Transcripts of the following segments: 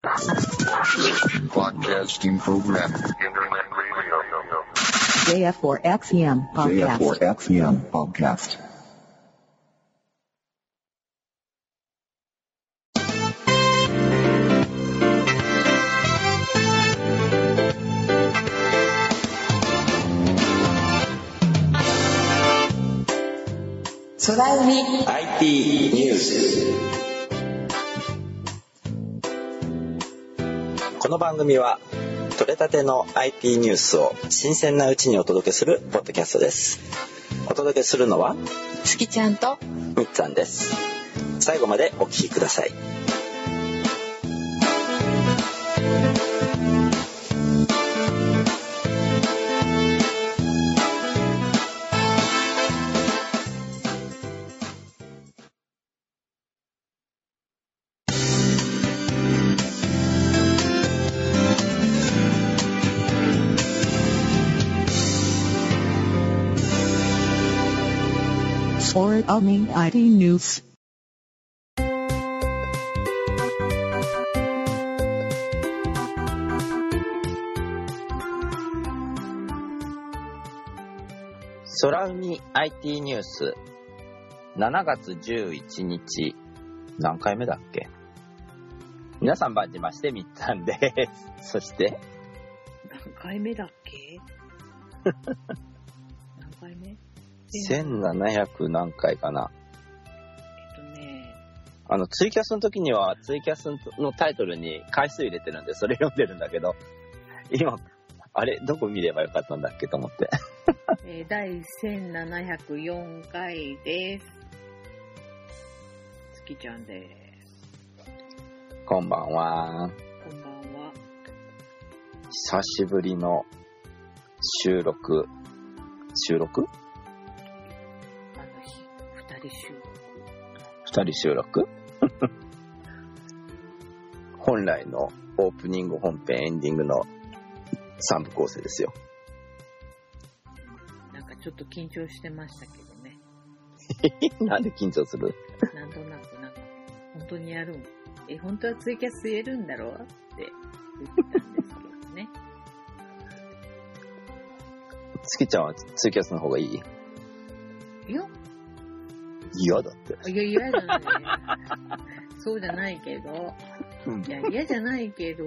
Broadcasting program. Internet radio. JF4XEM podcast. JF4XEM podcast. 空海 IT ニュース。この番組は取れたての IT ニュースを新鮮なうちにお届けするポッドキャストです。お届けするのは月ちゃんとみっつぁんです。最後までお聞きください。 Or IT News. 空海 IT ニュース。7月11日何回目だっけ。皆さんばんじましてみっつぁんです。そして何回目だっけ何回目 1700何回かな。ツイキャスの時にはツイキャスのタイトルに回数入れてるんでそれ読んでるんだけど、今あれどこ見ればよかったんだっけと思って第1704回です。月ちゃんです。 こんばんは。 こんばんは。 久しぶりの収録2人収録本来のオープニング本編エンディングの3部構成ですよ。 なんかちょっと緊張してましたけどねなんで緊張する？ なんとなく本当にやるん？本当はツイキャス言えるんだろうって言ったんですけどね月ちゃんはツイキャスの方がいい？ いや嫌だって。 いや嫌じゃないそうじゃないけど、いや嫌じゃないけど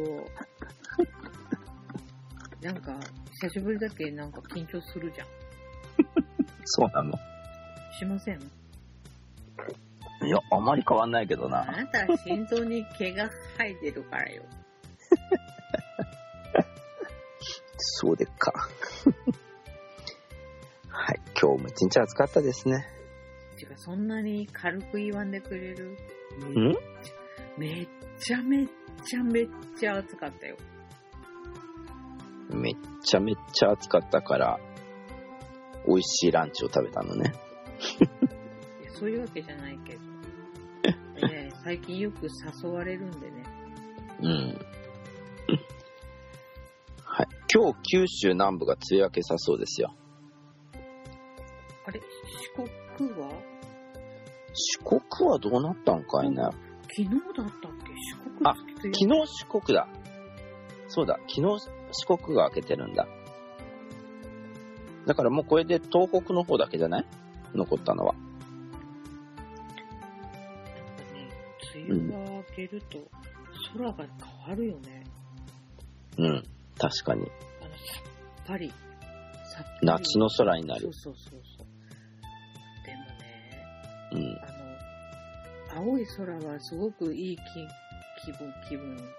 なんか久しぶりだけなんか緊張するじゃんそうなの？ しません？ いやあまり変わんないけどな。 あなたは心臓に毛が生えてるからよそうでっかはい、今日も一日暑かったですね。 そんなに軽く言わんでくれる？めっちゃ暑かったよ。 めっちゃ暑かったから美味しいランチを食べたのねいやそういうわけじゃないけど最近よく誘われるんでね。 はい、今日九州南部が梅雨明けさそうですよ。 あれ四国は？ 四国はどうなったんかいね。 昨日だったっけ？ 昨日四国だ。そうだ、昨日四国が明けてるんだ。だからもうこれで東北の方だけじゃない？残ったのは。 梅雨が明けると空が変わるよね。 確かに。 さっぱり夏の空になる。 そう。でもね、青い空はすごくいい気分っていうか、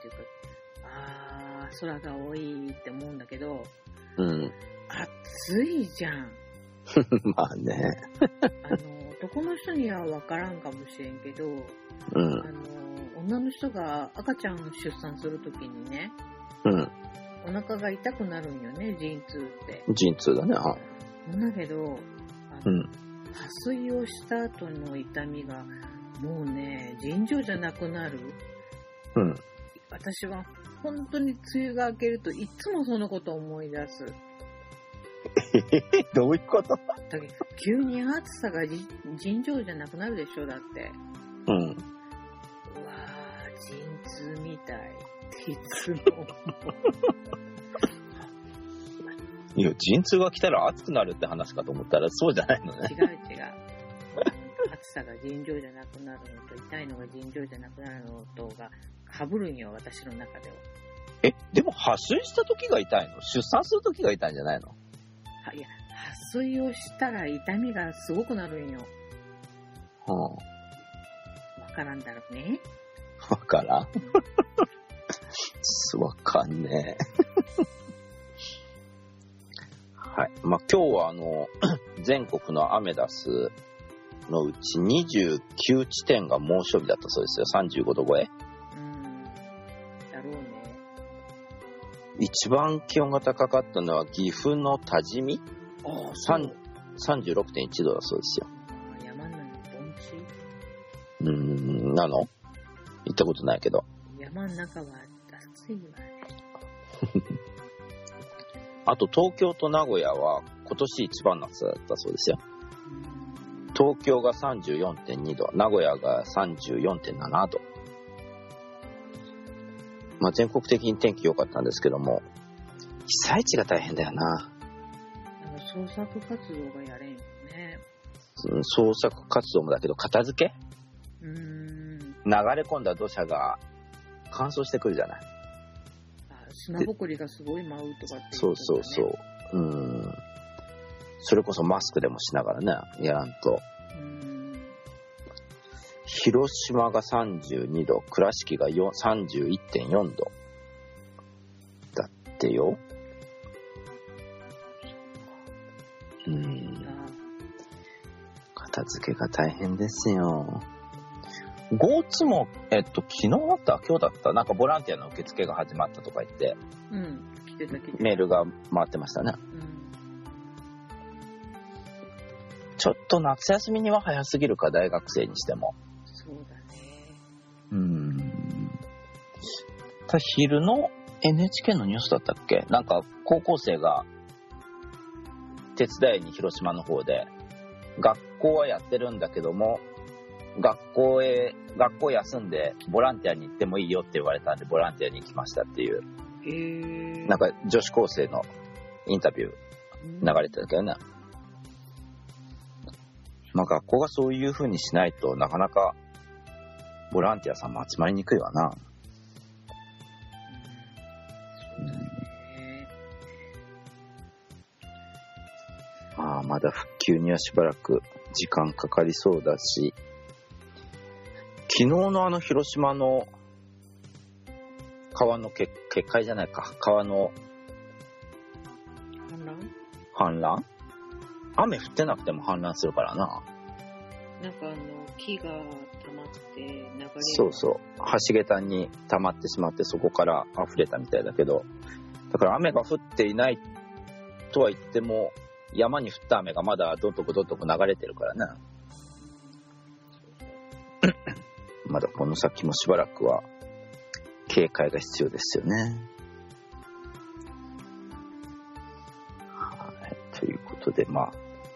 空が青いって思うんだけど、暑いじゃんまあね男の人には分からんかもしれんけど、女の人が赤ちゃんを出産するときにね、お腹が痛くなるんよね、陣痛って。 陣痛だね。 だけど破水をした後の痛みがもうね尋常じゃなくなる。私は本当に梅雨が明けるといつもそのことを思い出す。 どういうこと？ だけど急に暑さが尋常じゃなくなるでしょ。だってうわー陣痛みたいっていつの。 いや、陣痛が来たら暑くなるって話かと思ったらそうじゃないのね。 違う。暑さが尋常じゃなくなるのと、痛いのが尋常じゃなくなるのとが被るんよ、私の中では。 でも破水した時が痛いの？出産する時が痛いんじゃないの？ いや、破水をしたら痛みがすごくなるんよ。わからんだろうね。 わからんわかんねえ。はい。まあ、今日は全国のアメダスのうち29地点が猛暑日だったそうですよ。35度超え。 だろうね。 一番気温が高かったのは岐阜の多治見。36.1 度だそうですよ。 山なのに盆地？なの？行ったことないけど。 山の中は暑いわね。 あと東京と名古屋は今年一番夏だったそうですよ。東京が 34.2 度、名古屋が 34.7 度。まあ全国的に天気良かったんですけども、被災地が大変だよな。 創作活動がやれんよね。 創作活動もだけど片付け？流れ込んだ土砂が乾燥してくるじゃない。 砂ぼこりがすごい舞うとかって、ね、 そう。それこそマスクでもしながらね、やらんと。広島が32度、倉敷が 31.4 度だってよ。片付けが大変ですよ。GoToも、昨日だった今日だったなんかボランティアの受付が始まったとか言って、 来てたメールが回ってましたね。ちょっと夏休みには早すぎるか、大学生にしても。 そうだね。 昼の NHK のニュースだったっけ？なんか高校生が手伝いに広島の方で、学校はやってるんだけども、学校休んでボランティアに行ってもいいよって言われたんでボランティアに行きましたっていう、なんか女子高生のインタビュー流れてたけどね。まあ学校がそういう風にしないとなかなかボランティアさんも集まりにくいわな。まあまだ復旧にはしばらく時間かかりそうだし、昨日の広島の川の決壊じゃないか、川の氾濫？雨降ってなくても氾濫するからな。 なんか木が溜まって流れる。 そう。橋桁に溜まってしまってそこから溢れたみたいだけど、だから雨が降っていないとは言っても山に降った雨がまだどんどこ流れてるからね。まだこの先もしばらくは警戒が必要ですよね。はい、ということで、まあ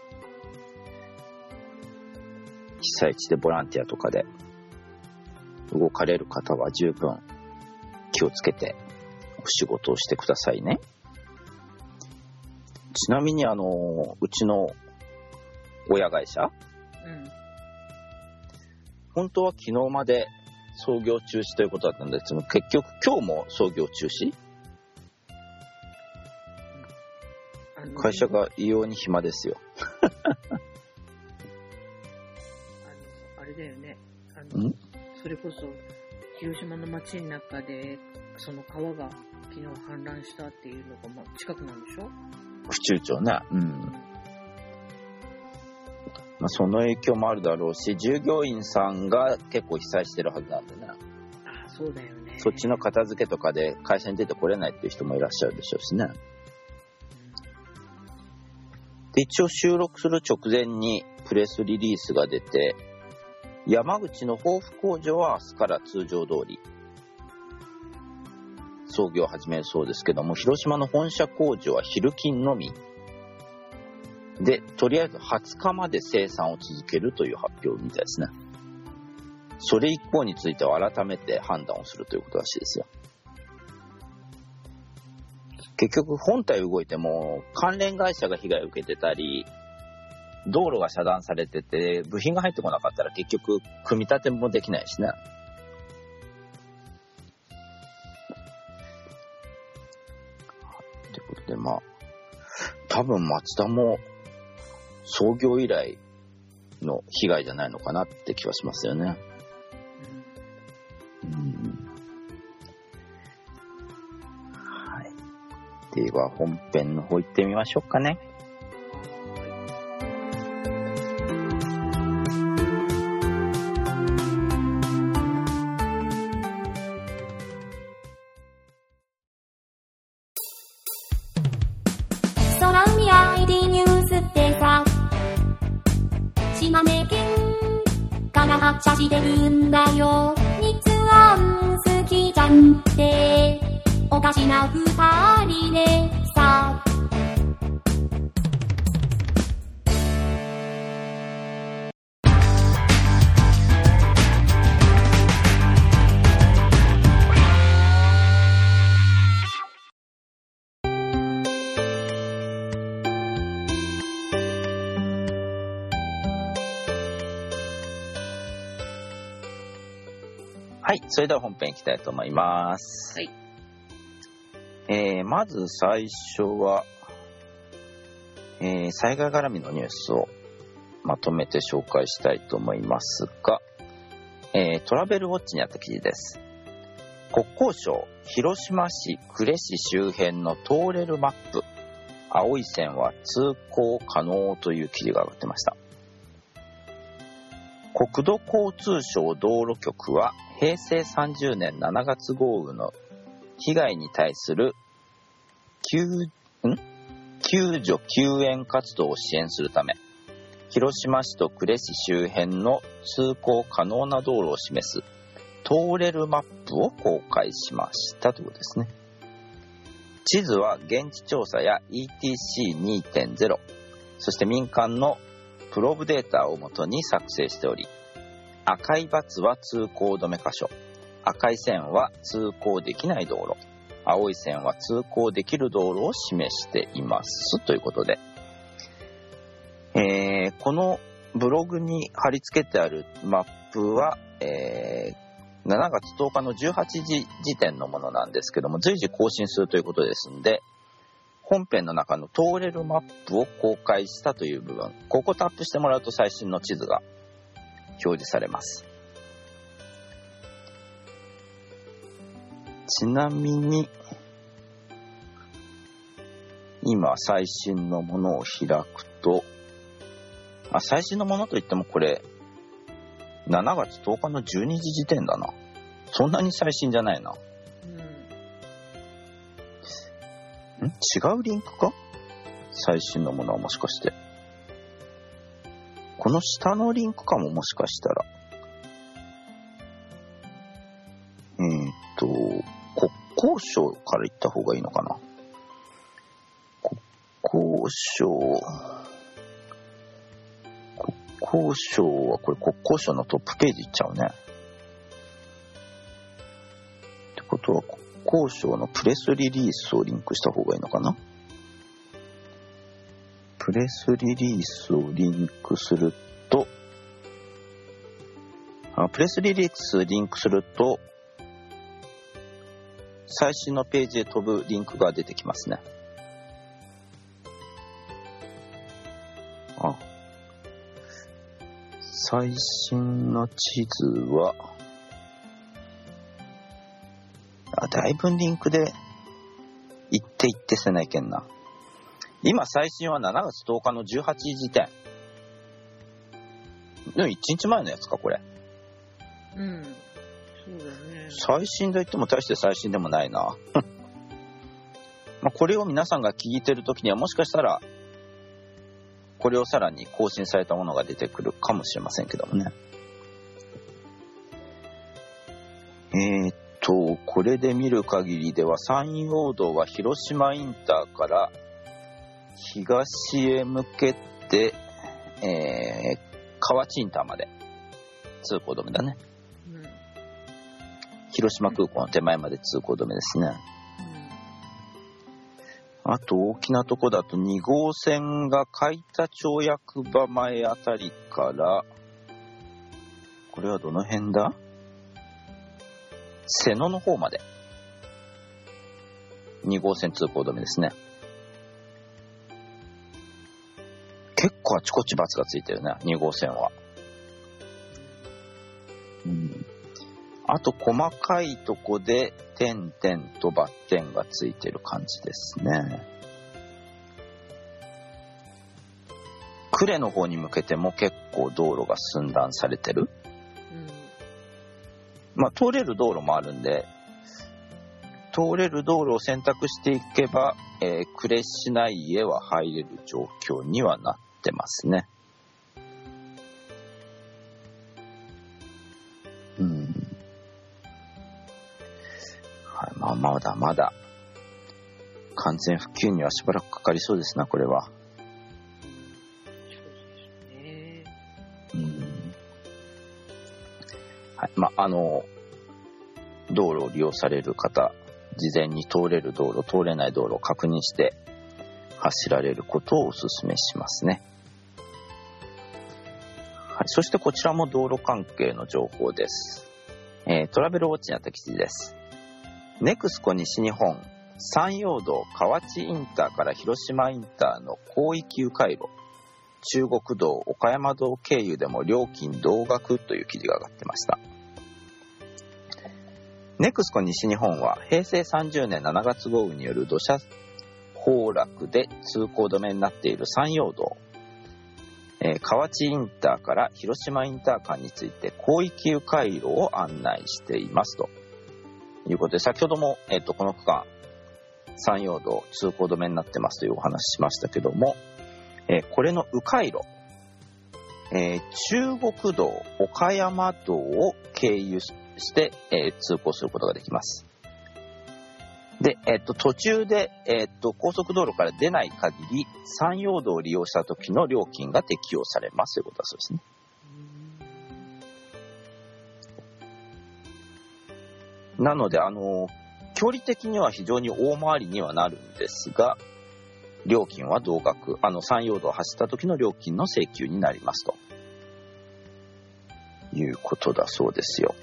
被災地でボランティアとかで動かれる方は十分気をつけてお仕事をしてくださいね。ちなみにうちの親会社、本当は昨日まで操業中止ということだったんですけど、結局今日も操業中止？会社が異様に暇ですよ。 あれだよね。それこそ広島の町の中でその川が昨日氾濫したっていうのが近くなんでしょ？ 府中町ね。まあ、その影響もあるだろうし、従業員さんが結構被災してるはずなんでね。 そうだよね。 そっちの片付けとかで会社に出てこれないっていう人もいらっしゃるでしょうしね。で、一応収録する直前にプレスリリースが出て、山口の防府工場は明日から通常通り操業を始めるそうですけども、広島の本社工場は昼勤のみで、とりあえず20日まで生産を続けるという発表みたいですね。それ以降については改めて判断をするということらしいですよ。 結局本体動いても関連会社が被害を受けてたり、道路が遮断されてて部品が入ってこなかったら結局組み立てもできないしね。ということで多分マツダも創業以来の被害じゃないのかなって気はしますよね。はい。では本編の方行ってみましょうかね。 空海 ID ニュースってさ、島根県から発車してるんだよ。日安好きじゃんっておかしな二人でさ。 はい、それでは本編いきたいと思います。 はい。 まず最初は、災害絡みのニュースをまとめて紹介したいと思いますが、トラベルウォッチにあった記事です。国交省広島市呉市周辺の通れるマップ、青い線は通行可能という記事が上がってました。国土交通省道路局は平成30年7月豪雨の被害に対する救助救援活動を支援するため、広島市と呉市周辺の通行可能な道路を示す通れるマップを公開しましたということですね。地図は現地調査や ETC2.0、そして民間のプロブデータをもとに作成しており、赤いバツは通行止め箇所、赤い線は通行できない道路、青い線は通行できる道路を示していますということで、このブログに貼り付けてあるマップは、7月10日の18時時点のものなんですけども、随時更新するということですので、本編の中の通れるマップを公開したという部分、ここをタップしてもらうと最新の地図が表示されます。ちなみに今最新のものを開くと、最新のものといってもこれ7月10日の12時時点だな。そんなに最新じゃないな。違うリンクか？最新のものはもしかして。この下のリンクかも、もしかしたら。国交省から行った方がいいのかな。国交省はこれ国交省のトップページ行っちゃうね。ってことは国交省のプレスリリースをリンクした方がいいのかな。プレスリリースをリンクすると、最新のページへ飛ぶリンクが出てきますね。最新の地図は、だいぶリンクで行ってせないけんな。今最新は7月10日の18時時点。でも1日前のやつか、これ。 そうだね。 最新といっても大して最新でもないな。これを皆さんが聞いてるときにはもしかしたら、これをさらに更新されたものが出てくるかもしれませんけどもね。これで見る限りでは山陽道は広島インターから東へ向けて、河内インターまで通行止めだね。広島空港の手前まで通行止めですね。 あと大きなとこだと2号線が海田町役場前あたりから、これはどの辺だ？瀬野の方まで2号線通行止めですね。結構あちこちバツがついてるね、2号線は。あと細かいとこで点々とバッテンがついてる感じですね。呉の方に向けても結構道路が寸断されてる。通れる道路もあるんで、通れる道路を選択していけば、呉市内へは入れる状況にはなってますね。まだまだ完全復旧にはしばらくかかりそうですな、これは。道路を利用される方、事前に通れる道路、通れない道路を確認して走られることをお勧めしますね。そしてこちらも道路関係の情報です。トラベルウォッチにあった記事です。ネクスコ西日本山陽道河内インターから広島インターの広域迂回路、中国道岡山道経由でも料金同額という記事が上がってました。ネクスコ西日本は平成30年7月豪雨による土砂崩落で通行止めになっている山陽道、河内インターから広島インター間について広域迂回路を案内していますということで、先ほども、この区間山陽道通行止めになってますというお話しましたけども、これの迂回路、中国道岡山道を経由して、通行することができます。で、途中で、高速道路から出ない限り山陽道を利用した時の料金が適用されますということだそうですね。なので距離的には非常に大回りにはなるんですが、料金は同額、山陽道を走った時の料金の請求になりますということだそうですよ。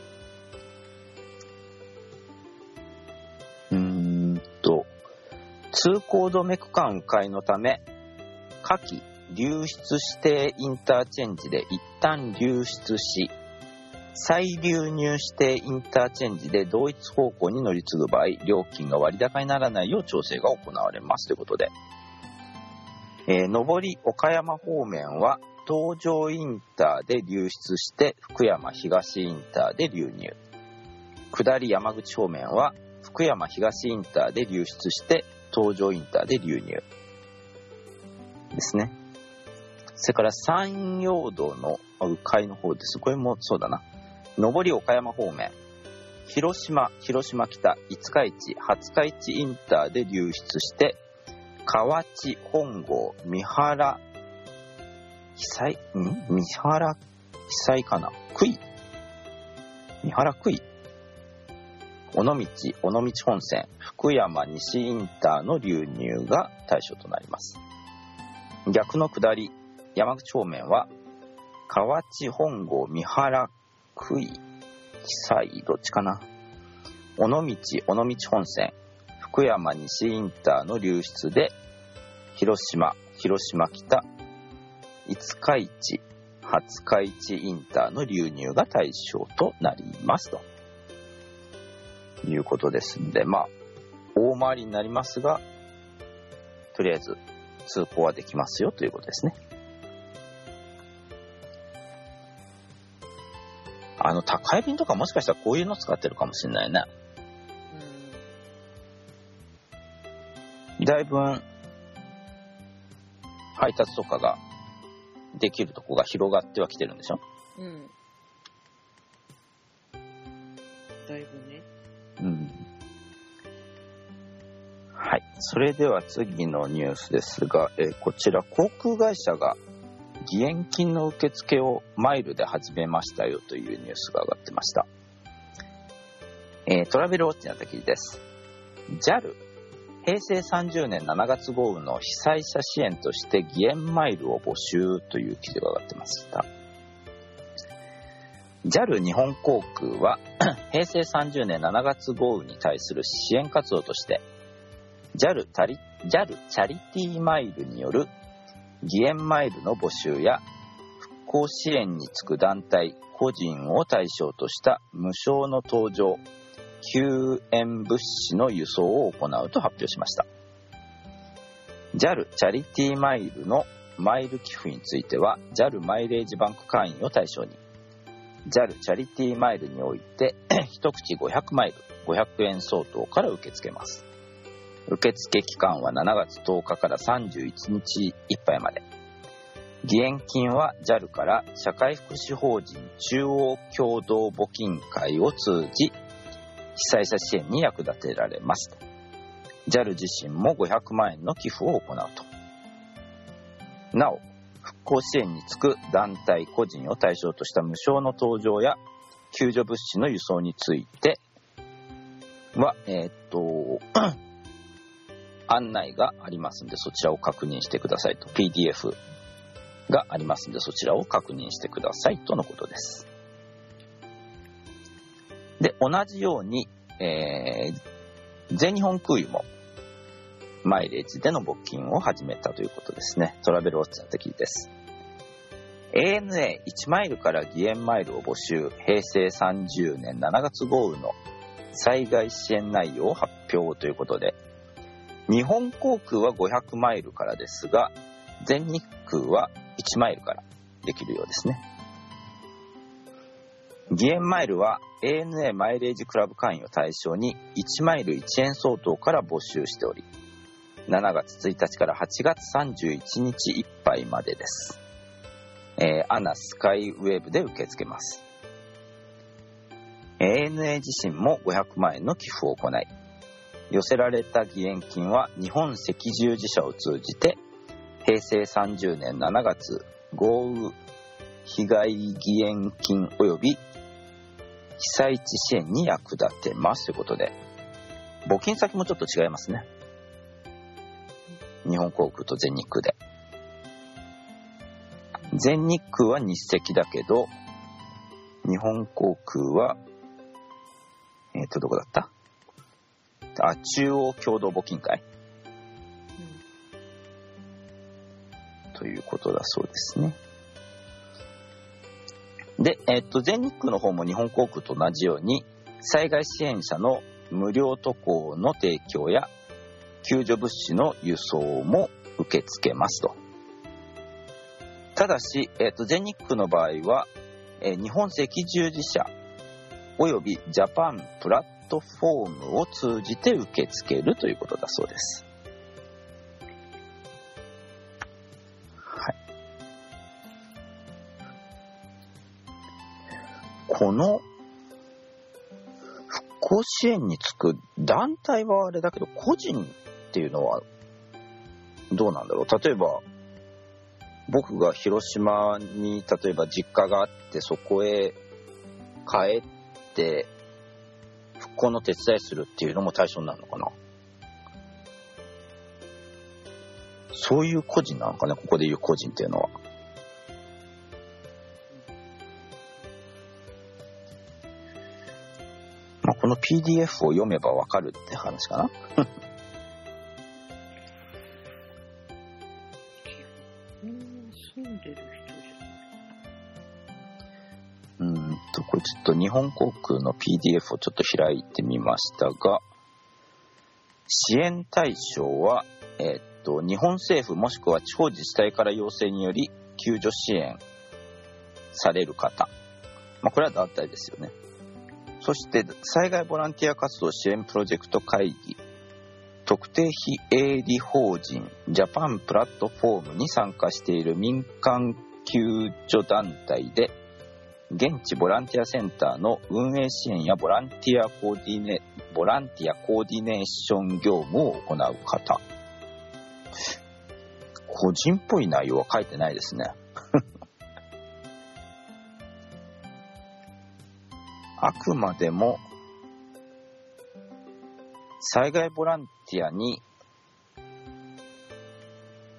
通行止め区間迂回のため、下記流出指定インターチェンジで一旦流出し、再流入指定インターチェンジで同一方向に乗り継ぐ場合、料金が割高にならないよう調整が行われますということで、上り岡山方面は東上インターで流出して福山東インターで流入、下り山口方面は福山東インターで流出して東上インターで流入ですね。それから山陽道の迂回の方です。これもそうだな。上り岡山方面、広島北、五日市、廿日市インターで流出して河内本郷、三原久井かな、三原久井、尾道本線、福山西インターの流入が対象となります。逆の下り山口方面は河内本郷、三原久井、久井どっちかな、尾道本線、福山西インターの流出で広島北、五日市、廿日市インターの流入が対象となりますということですので、大回りになりますが、とりあえず通行はできますよということですね。宅配便とかもしかしたらこういうの使ってるかもしれないね。だいぶ配達とかができるとこが広がってはきてるんでしょ。 だいぶね。 はい。それでは次のニュースですが、こちら航空会社が義援金の受付をマイルで始めましたよというニュースが上がってました。トラベルウォッチにあった記事です。JAL 平成30年7月豪雨の被災者支援として義援マイルを募集という記事が上がってました。JAL 日本航空は平成30年7月豪雨に対する支援活動として JAL チャリティーマイルによる義援マイルの募集や復興支援に就く団体個人を対象とした無償の搭乗救援物資の輸送を行うと発表しました。 JAL チャリティーマイルのマイル寄付については JAL マイレージバンク会員を対象に JAL チャリティーマイルにおいて一口500マイル500円相当から受け付けます。受付期間は7月10日から31日いっぱいまで。義援金は JAL から社会福祉法人中央共同募金会を通じ被災者支援に役立てられます。JAL 自身も500万円の寄付を行うと。なお、復興支援に就く団体個人を対象とした無償の搭乗や救助物資の輸送については、案内がありますのでそちらを確認してくださいと。 PDF がありますのでそちらを確認してくださいとのことです。で、同じように、全日本空輸もマイレージでの募金を始めたということですね。トラベルウォッチの敵です。 ANA1 マイルから義援マイルを募集。平成30年7月豪雨の災害支援内容を発表ということで、日本航空は500マイルからですが全日空は1マイルからできるようですね。義援マイルは ANA マイレージクラブ会員を対象に1マイル1円相当から募集しており、7月1日から8月31日いっぱいまでです。アナスカイウェブで受け付けます。ANA 自身も500万円の寄付を行い、寄せられた義援金は日本赤十字社を通じて平成30年7月豪雨被害義援金及び被災地支援に役立てますということで、募金先もちょっと違いますね。日本航空と全日空で。全日空は日赤だけど、日本航空は、どこだった？中央共同募金会、ということだそうですね。で、全日空の方も日本航空と同じように災害支援者の無料渡航の提供や救助物資の輸送も受け付けますと。ただし、全日空の場合は、日本赤十字社およびジャパンプラットフォームを通じて受け付けるということだそうです。はい。この復興支援につく団体はあれだけど、個人っていうのはどうなんだろう。例えば僕が広島に例えば実家があってそこへ帰って復興の手伝いするっていうのも対象になるのかな。そういう個人なのかね、ここでいう個人っていうのは。まあ、この PDF を読めばわかるって話かな。これちょっと日本航空の PDF をちょっと開いてみましたが、支援対象は、日本政府もしくは地方自治体から要請により救助支援される方、まあ、これは団体ですよね。そして災害ボランティア活動支援プロジェクト会議特定非営利法人ジャパンプラットフォームに参加している民間救助団体で、現地ボランティアセンターの運営支援やボランティアコーディネーション業務を行う方。個人っぽい内容は書いてないですね。あくまでも災害ボランティアに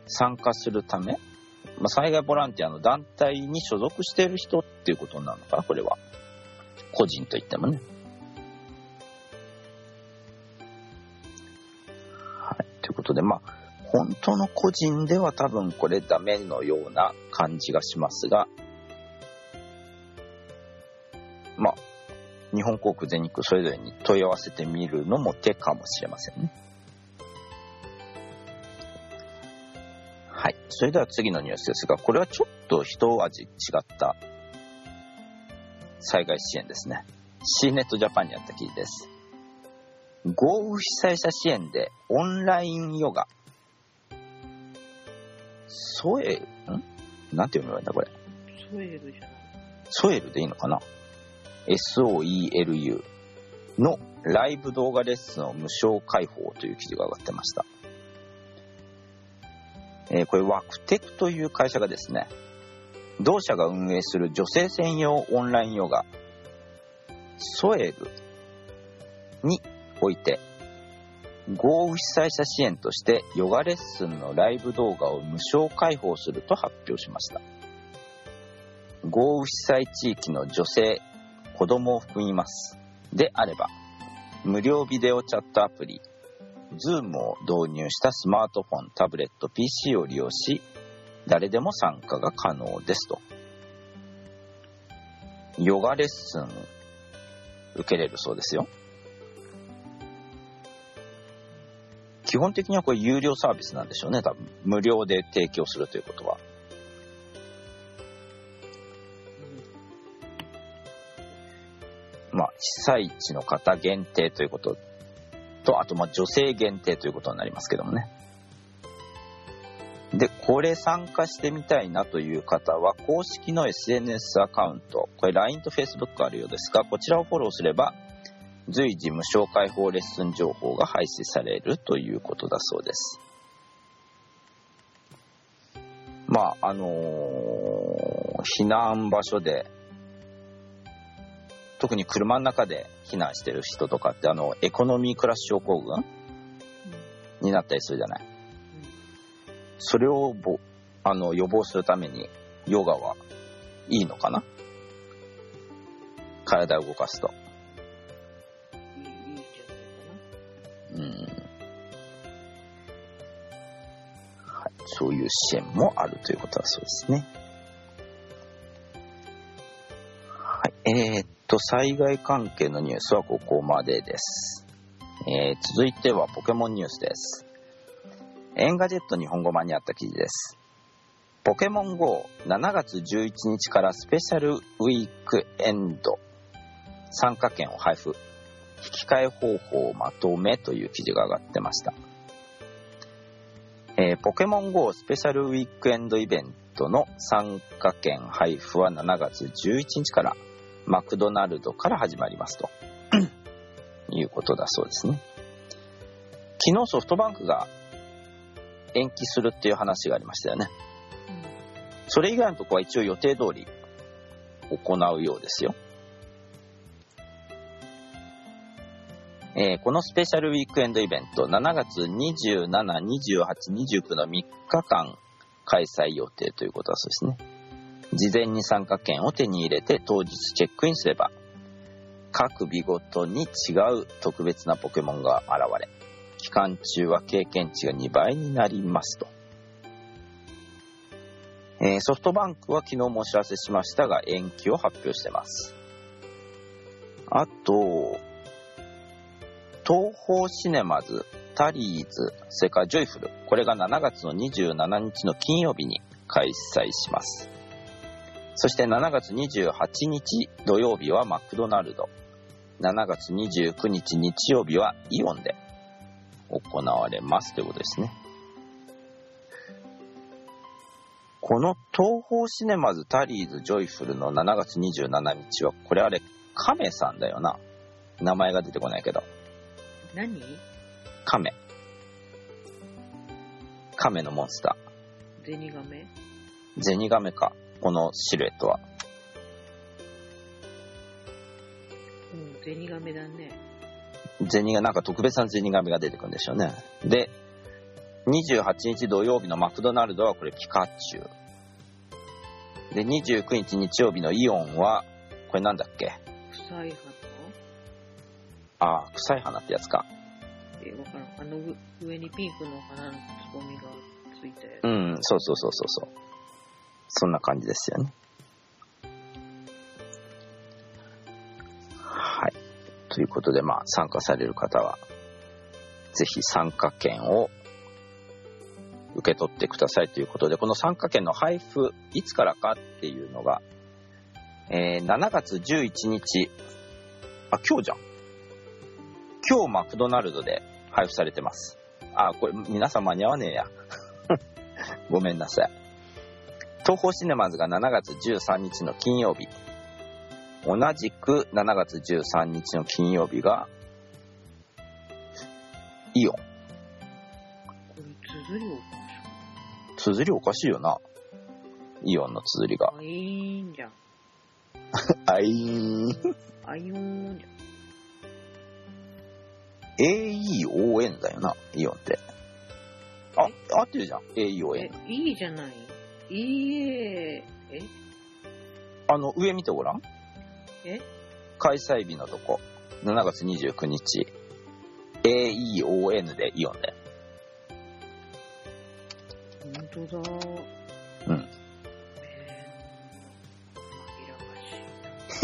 参加するため、災害ボランティアの団体に所属している人っていうことになるのかな、これは。個人といってもね。はい。ということで、本当の個人では多分これダメのような感じがしますが、日本航空、全日空それぞれに問い合わせてみるのも手かもしれませんね。はい。それでは次のニュースですが、これはちょっと一味違った災害支援ですね。C ネットジャパンにあった記事です。豪雨被災者支援でオンラインヨガ。なんて読めばいいんだこれ。 ソエルじゃない。 ソエルでいいのかな。SOELU のライブ動画レッスンを無償開放という記事が上がってました。これワクテクという会社がですね、同社が運営する女性専用オンラインヨガソエルにおいて豪雨被災者支援としてヨガレッスンのライブ動画を無償開放すると発表しました。豪雨被災地域の女性、子供を含みますであれば、無料ビデオチャットアプリ Zoom を導入したスマートフォン、タブレット、PC を利用し、誰でも参加が可能ですと。ヨガレッスン受けれるそうですよ。基本的にはこれ有料サービスなんでしょうね、多分。無料で提供するということは。被災地の方限定ということと、あと女性限定ということになりますけどもね。で、これ参加してみたいなという方は、公式の SNS アカウント、これ LINE と Facebook あるようですが、こちらをフォローすれば、随時無償開放レッスン情報が配信されるということだそうです。避難場所で、特に車の中で避難してる人とかってエコノミークラス症候群になったりするじゃない。それを予防するためにヨガはいいのかな。体を動かすと。 いいんじゃないかな。 はい、そういう支援もあるということだそうですね。はい。災害関係のニュースはここまでです。続いてはポケモンニュースです。エンガジェット日本語版にあった記事です。ポケモン GO 7月11日からスペシャルウィークエンド参加券を配布、引き換え方法をまとめという記事が上がってました。ポケモン GO スペシャルウィークエンドイベントの参加券配布は7月11日からマクドナルドから始まりますということだそうですね。昨日ソフトバンクが延期するっていう話がありましたよね。それ以外のところは一応予定通り行うようですよ。このスペシャルウィークエンドイベント7月27、28、29の3日間開催予定ということだそうですね。事前に参加券を手に入れて当日チェックインすれば各日ごとに違う特別なポケモンが現れ、期間中は経験値が2倍になりますと。ソフトバンクは昨日もお知らせしましたが延期を発表しています。あと東宝シネマズ、タリーズ、それからジョイフル、これが7月の27日の金曜日に開催します。そして7月28日土曜日はマクドナルド、7月29日日曜日はイオンで行われますということですね。この東宝シネマズ、タリーズ、ジョイフルの7月27日は、これあれカメさんだよな。名前が出てこないけど。 何？ カメ。カメのモンスター。ゼニガメ？ ゼニガメか。このシルエットは。 ゼニガメだね。 なんか特別なゼニガメが出てくるんでしょうね。で、 28日土曜日のマクドナルドはこれピカチュウ。で、29日日曜日のイオンは、これなんだっけ？ 臭い花？臭い花ってやつか。 わからん。上にピンクの花のつぼみがついたやつ。 うん、そう。そんな感じですよね。はい。ということで、参加される方は、ぜひ参加券を受け取ってくださいということで、この参加券の配布、いつからかっていうのが、7月11日、今日じゃん。今日マクドナルドで配布されてます。これ皆さん間に合わねえや。ごめんなさい。東宝シネマズが7月13日の金曜日。同じく7月13日の金曜日が、イオン。 これ、 綴りおかしいよな。イオンの綴りが。 いいんじゃん。 あいーん。 あいよーんじゃん。 AEON だよな、イオンって。合ってるじゃん、AEON。 いいじゃない。 上見てごらん。開催日のとこ。7月29日。AEON でイオンで。 本当だ。 うん。 紛らわしい。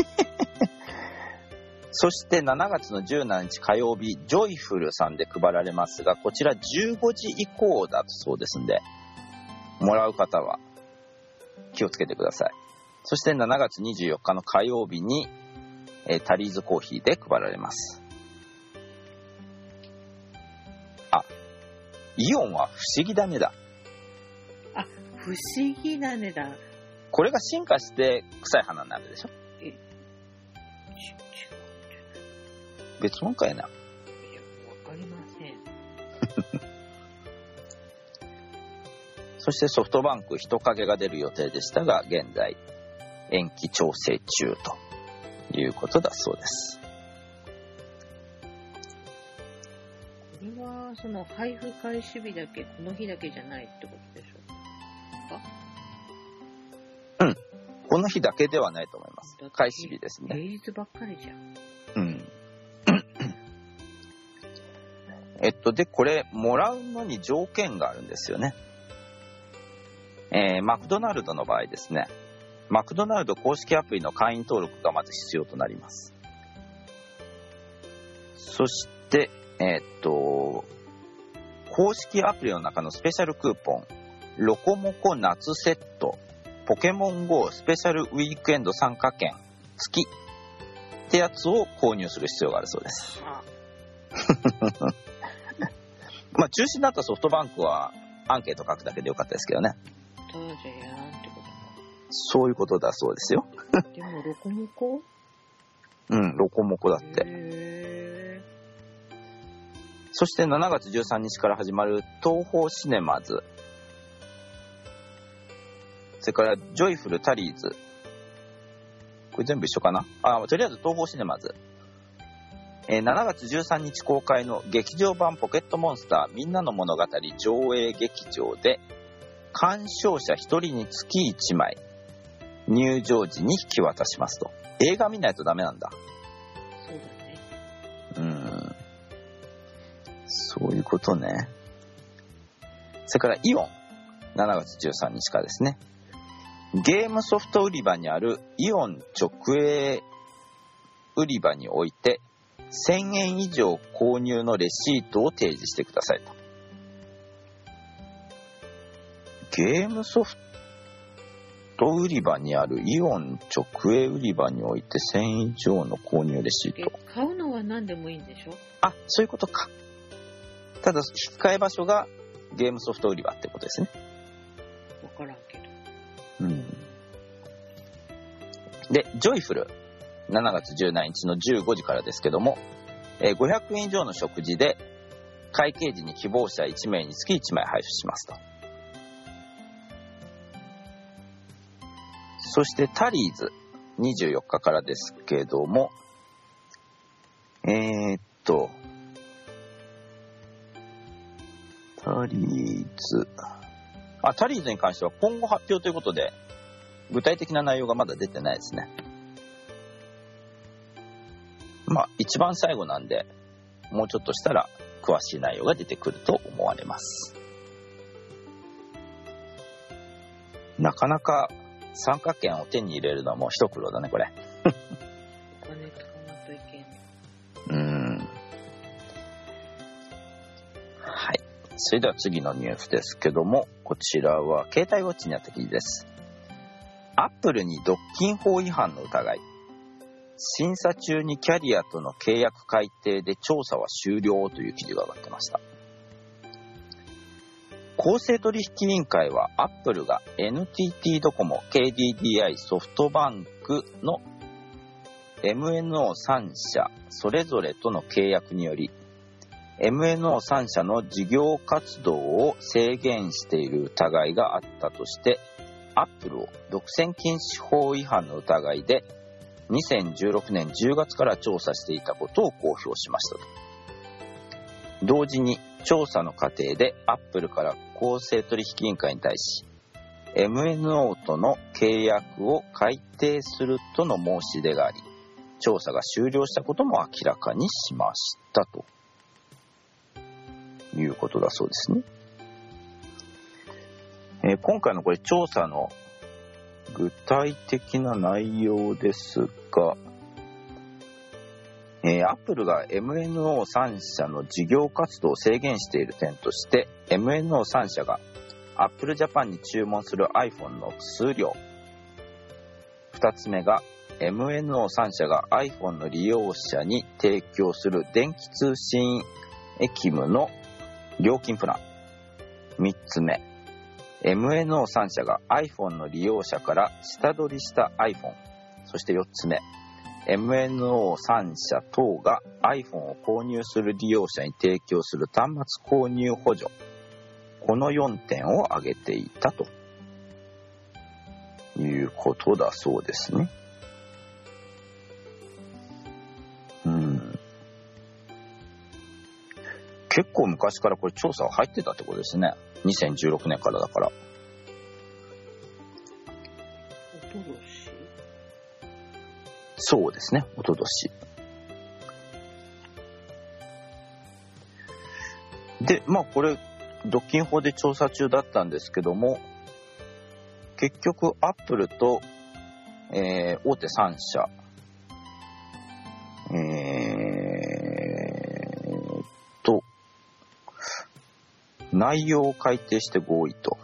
そして7月の17日火曜日、ジョイフルさんで配られますが、こちら15時以降だそうですんで、もらう方は気をつけてください。そして7月24日の火曜日に、タリーズコーヒーで配られます。イオンは不思議だねだ。 不思議だねだ。 これが進化して臭い花になるでしょ。別物かやな。 いや、わかりません。 そしてソフトバンク人影が出る予定でしたが、現在延期調整中ということだそうです。 これはその配布開始日だけ、この日だけじゃないってことでしょうか？ うん。この日だけではないと思います。開始日ですね。 平日ばっかりじゃん。 うん。で、これ、もらうのに条件があるんですよね。マクドナルドの場合ですね、マクドナルド公式アプリの会員登録がまず必要となります。そして、公式アプリの中のスペシャルクーポン、ロコモコ夏セット、ポケモン GO スペシャルウィークエンド参加券付きってやつを購入する必要があるそうです。中止になったソフトバンクはアンケート書くだけでよかったですけどね。 じゃやらんってことか。 そういうことだそうですよ。 でもロコモコ？ うん、ロコモコだって。そして7月13日から始まる東宝シネマズ。それからジョイフルタリーズ。これ全部一緒かな？とりあえず東宝シネマズ。7月13日公開の劇場版ポケットモンスターみんなの物語上映劇場で鑑賞者1人につき1枚入場時に引き渡しますと。映画見ないとダメなんだ。 そうだね。 そういうことね。それからイオン7月13日からですね。ゲームソフト売り場にあるイオン直営売り場において1000円以上購入のレシートを提示してくださいと。ゲームソフト売り場にあるイオン直営売り場において1000円以上の購入レシート。 買うのは何でもいいんでしょ？ そういうことか。ただ引き換え場所がゲームソフト売り場ってことですね。 わからんけど。 で、ジョイフル7月17日の15時からですけども、500円以上の食事で会計時に希望者1名につき1枚配布しますと。そしてタリーズ24日からですけども、タタリーズに関しては今後発表ということで、具体的な内容がまだ出てないですね。まあ一番最後なんで、もうちょっとしたら詳しい内容が出てくると思われます。なかなか参加券を手に入れるのはもう一苦労だね、これ。 お金使わないといけない。 はい。それでは次のニュースですけども、こちらは携帯ウォッチにあった記事です。アップルに独禁法違反の疑い。審査中にキャリアとの契約改定で調査は終了という記事が上がってました。公正取引委員会はアップルが NTT ドコモ、KDDI、ソフトバンクの MNO3 社それぞれとの契約により MNO3 社の事業活動を制限している疑いがあったとしてアップルを独占禁止法違反の疑いで2016年10月から調査していたことを公表しましたと。同時に調査の過程でアップルから公正取引委員会に対し MNO との契約を改定するとの申し出があり、調査が終了したことも明らかにしましたということだそうですね。今回のこれ調査の具体的な内容ですが、アップルが MNO3 社の事業活動を制限している点として MNO3 社がアップルジャパンに注文する iPhone の数量、2つ目が MNO3 社が iPhone の利用者に提供する電気通信機務の料金プラン、3つ目MNO3 社が iPhone の利用者から下取りした iPhone、 そして4つ目MNO3 社等が iPhone を購入する利用者に提供する端末購入補助、この4点を挙げていたということだそうですね。結構昔からこれ調査は入ってたってことですね。2016年からだから。 おととし？ そうですね、おととし。で、まあこれ独禁法で調査中だったんですけども、結局アップルと、大手3社、内容を改定して合意と。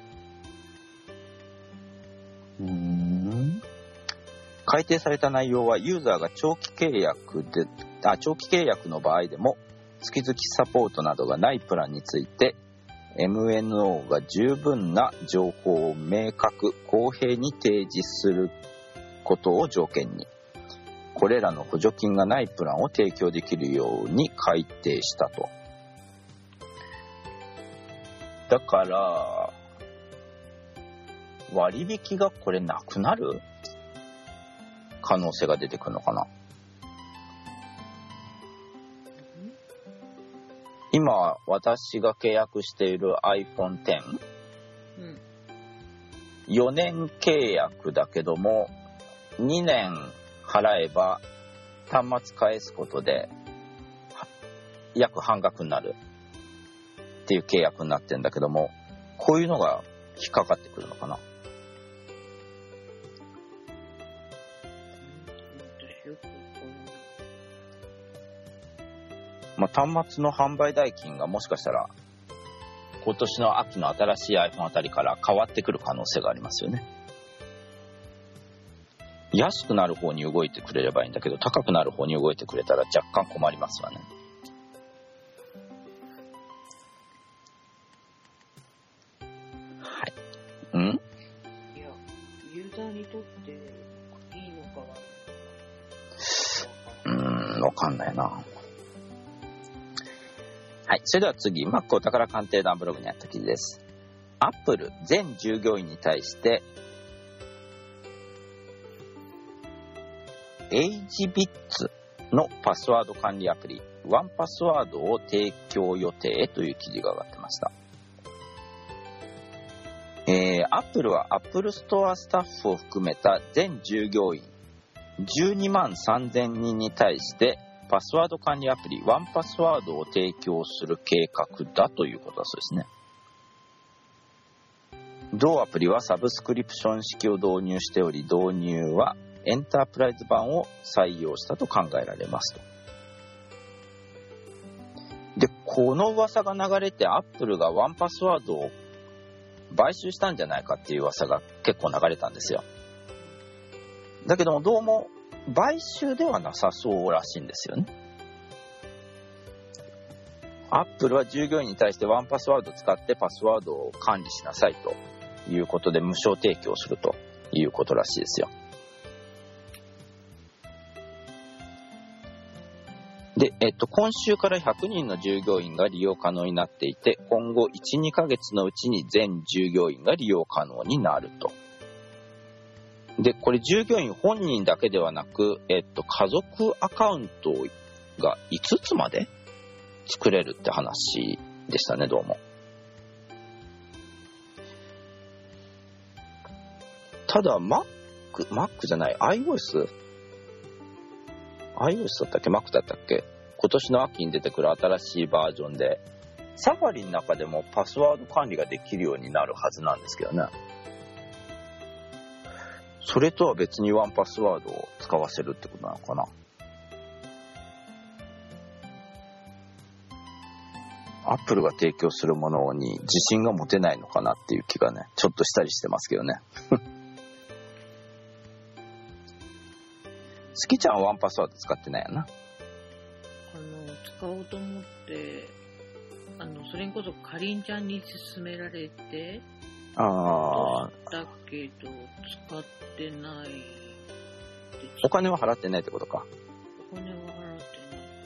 改定された内容はユーザーが長期契約の場合でも月々サポートなどがないプランについて MNO が十分な情報を明確公平に提示することを条件にこれらの補助金がないプランを提供できるように改定したと。だから割引がこれなくなる可能性が出てくるのかな。今私が契約している iPhone X、4年契約だけども2年払えば端末返すことで約半額になるっていう契約になってるんだけども、こういうのが引っかかってくるのかな。まあ、端末の販売代金がもしかしたら今年の秋の新しい iPhone あたりから変わってくる可能性がありますよね。安くなる方に動いてくれればいいんだけど、高くなる方に動いてくれたら若干困りますわね。はい。いや、 ユーザーにとっていいのかわかんないな。はい。それでは次、Mac お宝鑑定団ブログにあった記事です。Apple 全従業員に対して、AgeBits のパスワード管理アプリワンパスワードを提供予定という記事が上がってました。Apple は Apple Store スタッフを含めた全従業員12万3000人に対してパスワード管理アプリワンパスワードを提供する計画だということだそうですね。同アプリはサブスクリプション式を導入しており、導入はエンタープライズ版を採用したと考えられますと。で、この噂が流れて Apple がワンパスワードを買収したんじゃないかっていう噂が結構流れたんですよ。だけどもどうも買収ではなさそうらしいんですよね。Apple は従業員に対してワンパスワードを使ってパスワードを管理しなさいということで無償提供するということらしいですよ。で、今週から100人の従業員が利用可能になっていて、今後 1,2 ヶ月のうちに全従業員が利用可能になると。で、これ従業員本人だけではなく、家族アカウントが5つまで作れるって話でしたね、どうも。ただ、Mac じゃない、iOS だったっけ Mac だったっけ、今年の秋に出てくる新しいバージョンでサファリの中でもパスワード管理ができるようになるはずなんですけどね。それとは別にワンパスワードを使わせるってことなのかな。アップルが提供するものに自信が持てないのかなっていう気がね、ちょっとしたりしてますけどね。スキちゃんはワンパスワード使ってないよな。 使おうと思って、それこそかりんちゃんに勧められて、だけど使ってない。 お金は払ってないってことか。 お金は払ってないです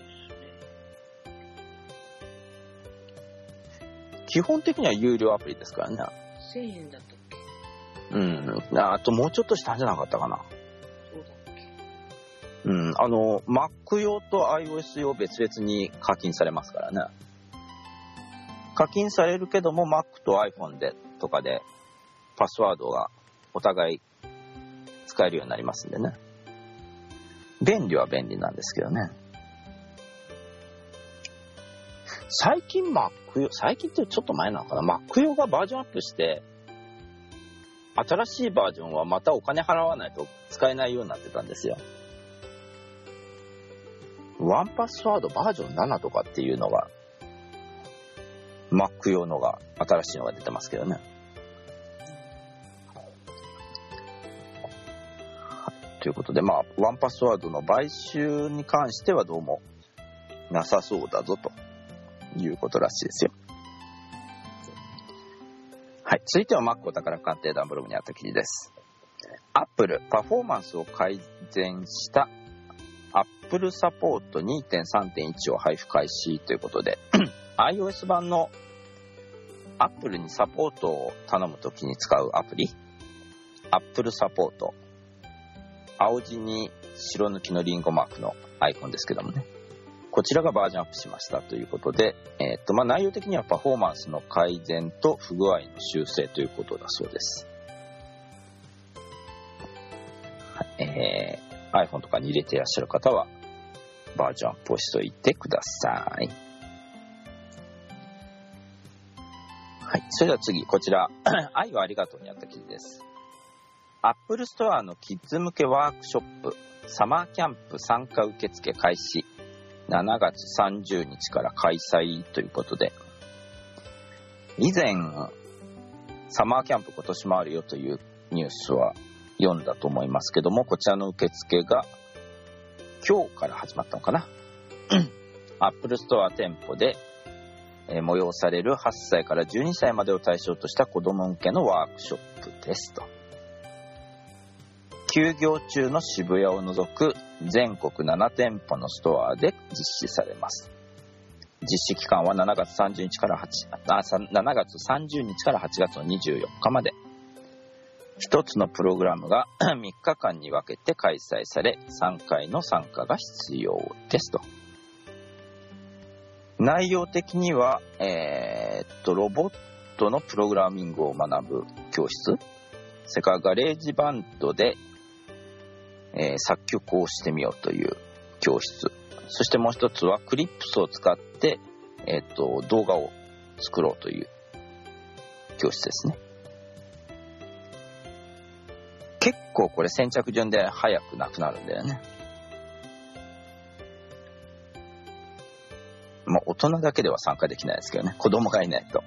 ね。 基本的には有料アプリですからね。 1000円だったっけ？ うん。あともうちょっとしたんじゃなかったかな。 そうだっけ？ うん。Mac 用と iOS 用別々に課金されますからね。課金されるけども Mac と iPhone でとかでパスワードがお互い使えるようになりますんでね。便利は便利なんですけどね。最近 Mac 用、最近ってちょっと前なのかな、Mac 用がバージョンアップして新しいバージョンはまたお金払わないと使えないようになってたんですよ。ワンパスワードバージョン7とかっていうのがMac 用のが新しいのが出てますけどね。ということで、ワンパスワードの買収に関してはどうもなさそうだぞということらしいですよ。はい、続いては Mac お宝鑑定団ブログにあった記事です。Apple パフォーマンスを改善したApple サポート 2.3.1 を配布開始ということでiOS 版の Apple にサポートを頼むときに使うアプリ Apple サポート、青地に白抜きのリンゴマークのアイコンですけどもね、こちらがバージョンアップしましたということで、内容的にはパフォーマンスの改善と不具合の修正ということだそうです。iPhone とかに入れていらっしゃる方はバージョンアップをしておいてください。はい、それでは次、こちら愛はありがとうにあった記事です。Apple Store のキッズ向けワークショップサマーキャンプ参加受付開始、7月30日から開催ということで、以前サマーキャンプ今年もあるよというニュースは読んだと思いますけども、こちらの受付が今日から始まったのかなApple Store 店舗で催される8歳から12歳までを対象とした子ども向けのワークショップですと。休業中の渋谷を除く全国7店舗のストアで実施されます。実施期間は7月30日から8月の24日まで。一つのプログラムが3日間に分けて開催され、3回の参加が必要ですと。 内容的には、ロボットのプログラミングを学ぶ教室、それからガレージバンドで、作曲をしてみようという教室、そしてもう一つはクリップスを使って、動画を作ろうという教室ですね。結構これ先着順で早くなくなるんだよね。まあ大人だけでは参加できないですけどね、子供がいないと。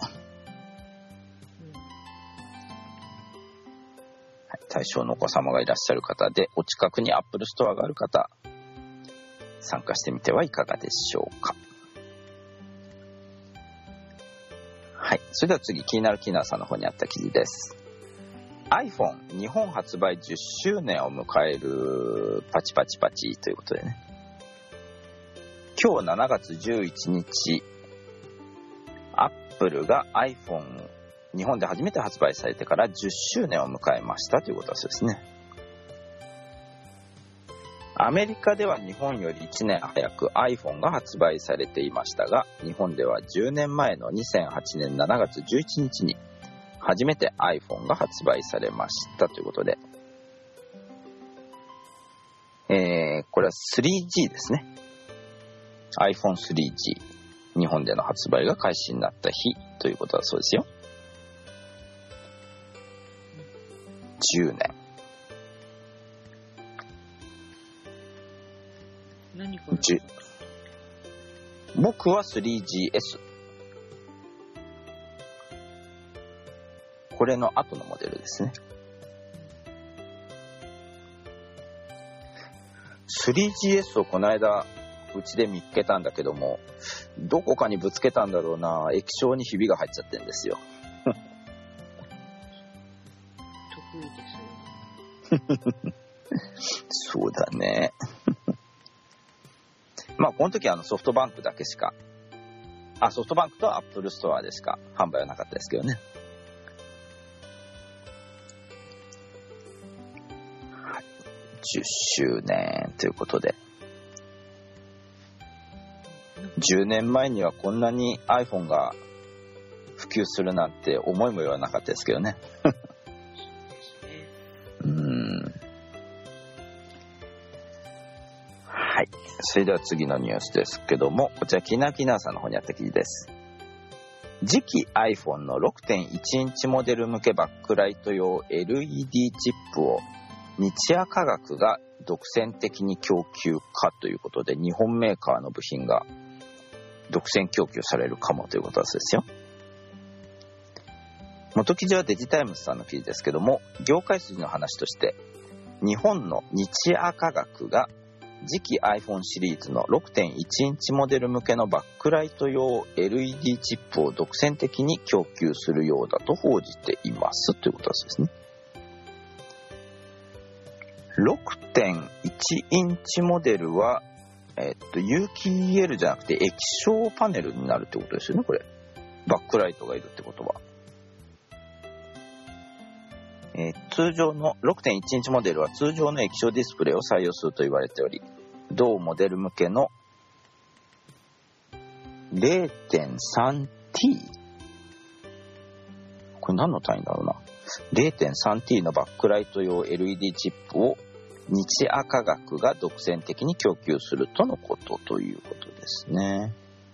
対象のお子様がいらっしゃる方で、お近くにアップルストアがある方、参加してみてはいかがでしょうか。はい、それでは次、気になるキーナーさんの方にあった記事です。 iPhone 日本発売10周年を迎えるパチパチパチということでね、今日7月11日、アップルが iPhone日本で初めて発売されてから10周年を迎えましたということですね。アメリカでは日本より1年早く iPhone が発売されていましたが、日本では10年前の2008年7月11日に初めて iPhone が発売されましたということで、これは 3G ですね。 iPhone 3G 日本での発売が開始になった日ということだそうですよ。10年。 何か僕は 3GS、 これの後のモデルですね。 3GS をこの間うちで見つけたんだけども、どこかにぶつけたんだろうな、液晶にひびが入っちゃってるんですよ。 得意ですよ。 そうだね。まあこの時はソフトバンクだけしか、ソフトバンクとアップルストアでしか販売はなかったですけどね。はい、10周年ということで、10年前にはこんなに iPhone が普及するなんて思いもよらなかったですけどね。はい。それでは次のニュースですけども、こちらキナーさんの方にあった記事です。次期 iPhone の 6.1 インチモデル向けバックライト用 LED チップを日亜化学が独占的に供給かということで、日本メーカーの部品が独占供給されるかもということですよ。元記事はデジタイムズさんの記事ですけども、業界筋の話として、日本の日亜化学が次期 iPhone シリーズの 6.1 インチモデル向けのバックライト用 LED チップを独占的に供給するようだと報じていますということですね。6.1 インチモデルは、有機 EL じゃなくて液晶パネルになるってことですよね、これ。バックライトがいるってことは。通常の 6.1 インチモデルは通常の液晶ディスプレイを採用すると言われており、同モデル向けの 0.3T、 これ何の単位だろうな、 0.3T のバックライト用 LED チップを日亜化学が独占的に供給するとのことということですね。